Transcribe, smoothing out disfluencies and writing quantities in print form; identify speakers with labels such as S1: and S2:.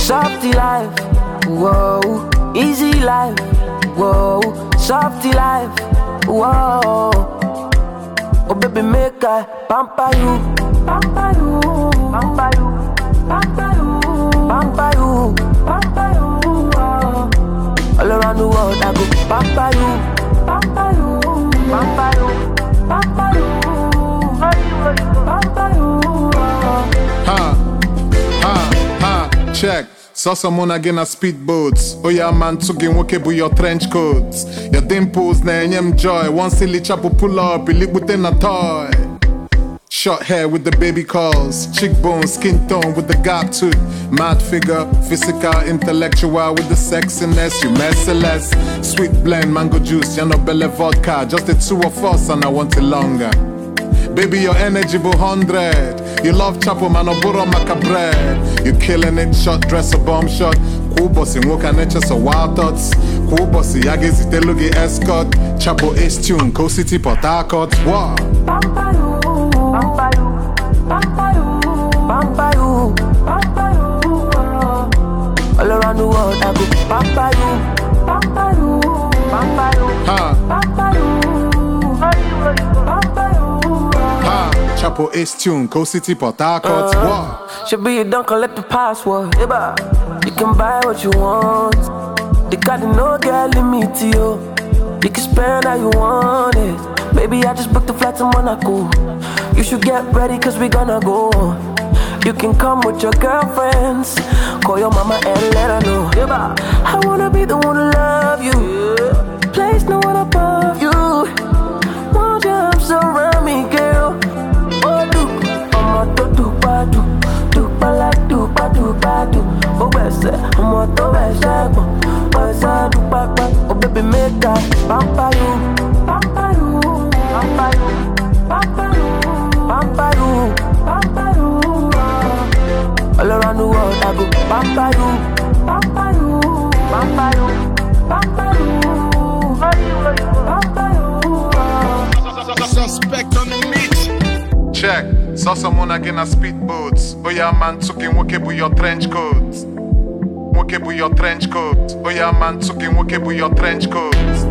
S1: Softy life, whoa. Easy life, whoa. Softy life, whoa. Oh baby, make I pamper you, pamper you, pamper you, pamper you, pamper you, pamper you. All around the world I go pamper you, pamper you, pamper you, pamper you, pamper you.
S2: Check. Saw someone again a speedboats. Oh yeah man, tugging wokebo your trench coats. Your dimples na enyem joy. One silly chapo pull up, you live within a toy. Short hair with the baby calls, cheekbone, skin tone with the gap tooth. Mad figure, physical, intellectual with the sexiness. You merciless, sweet blend, mango juice, Yanobele vodka. Just the two of us and I want it longer. Baby, your energy be 100. You love chapo manoburo maka bread. You killing it, shot dress a bomb shot. Cool bossy, woka nature so wild thoughts. Cool bossy, yagezi telugi escort. Chapo ace tune, Coast City, Port Harcourt. Wow.
S1: Pamper you, pamper you, pamper you, pamper you, pamper you. All around the world I go pamper you, pamper you, pamper you, pamper you, pamper you.
S2: Chapo ace tune, Coast City, Port Harcourt. Wow.
S1: Should be you don't collect the password. You can buy what you want. The card no get limit to you. You can spend how you want it. Baby, I just booked the flight to Monaco. You should get ready cause we gonna go. You can come with your girlfriends. Call your mama and let her know. I wanna be the one to love you. Place no one above you. Won't your arms around me, girl? Oh, do, I'm a do ba do. Do ba la do ba do ba do. Oh, best, I'm a to best, oh, baby, make that pamper you, pamper you, pamper you, pamper you, pamper you, pamper you. All around the world I go pamper you, pamper you, pamper you, pamper you, pamper you.
S3: Suspect on the mix.
S2: Check. Saw someone again a speedboats. Oh yeah man, tugging wokebo your trench coats. Wokebo your trench coat. Oh yeah man, tugging wokebo your trench coat.